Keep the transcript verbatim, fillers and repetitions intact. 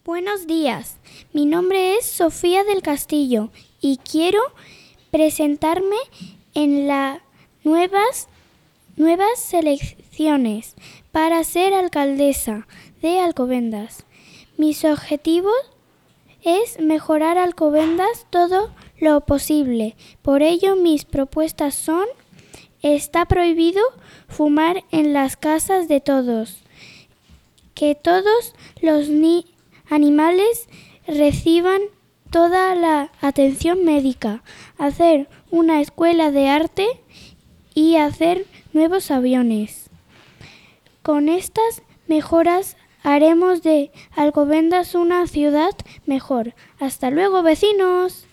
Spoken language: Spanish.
Buenos días, mi nombre es Sofía del Castillo y quiero presentarme en las nuevas, nuevas elecciones para ser alcaldesa de Alcobendas. Mis objetivos es mejorar Alcobendas todo lo posible. Por ello, mis propuestas son: está prohibido fumar en las casas de todos, que todos los ni- animales reciban toda la atención médica, hacer una escuela de arte y hacer nuevos aviones. Con estas mejoras haremos de Alcobendas una ciudad mejor. ¡Hasta luego, vecinos!